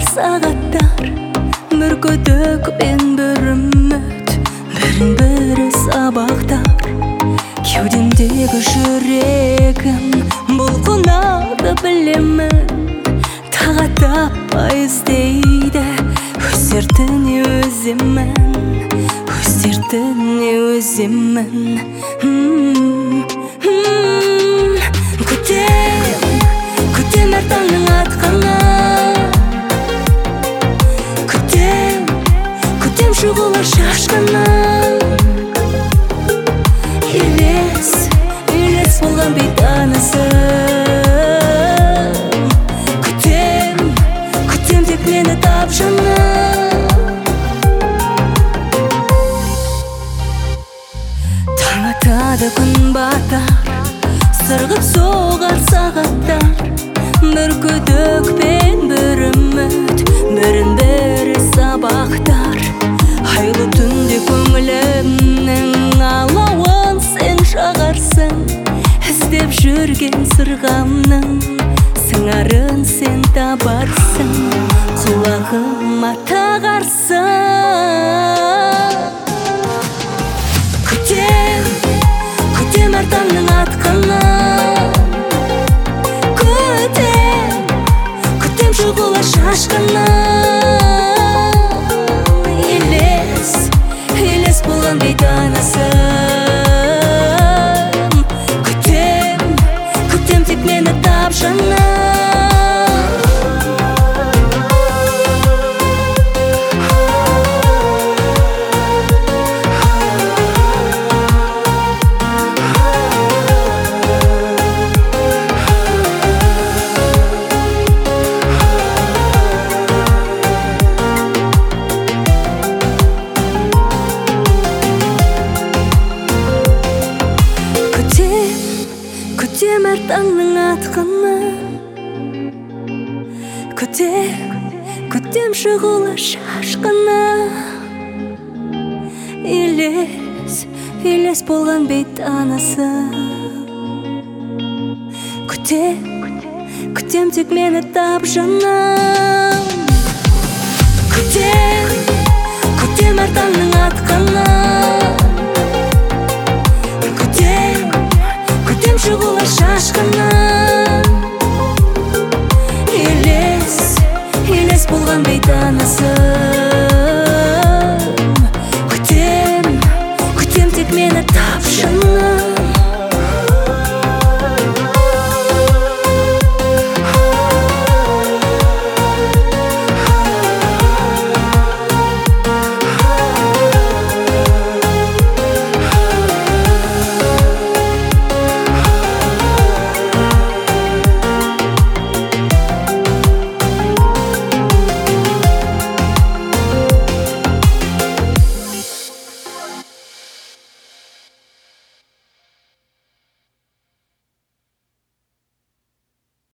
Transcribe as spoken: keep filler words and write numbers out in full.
сағаттар, бір күдік пен бір үміт, бірін-бірі сабақтар. Кеудемдегі жүрегім бұлқынады білемін, тағатаппай іздейді өз дертіне өзімін, өз дертіне өзімін. Күтем, күтем әр таңның атқанын, күтем, күтем шұғылар шашқанын. Елес, елес болған бейтанысым. Күтем, күтем тек мені тап жаным. Таң атады, күн батар, сырғып соғар сағаттар, бір күдік пен бір үміт, бірін-бірі сабақтар. Айлы түнде көңілімнің алауын сен жағарсың, іздеп жүрген сырғамның сыңарын сен табарсың, құлағыма тағарсың. Күтем, күтем әр таңның атқанын, күтем, күтем шұғылар шашқанын. Елес, елес болған бейтанысым. Күтем, күтем тек мені тап жаным. Күтем әр таңның атқанын, күтем, күтем шұғылар шашқанын. Елес, елес болған бейтанысым. Күтем, күтем тек мені тап жаным. Күтем, күтем әр таңның атқанын, күтем шұғылар шашқанын. Елес, елес болған бейтанысым.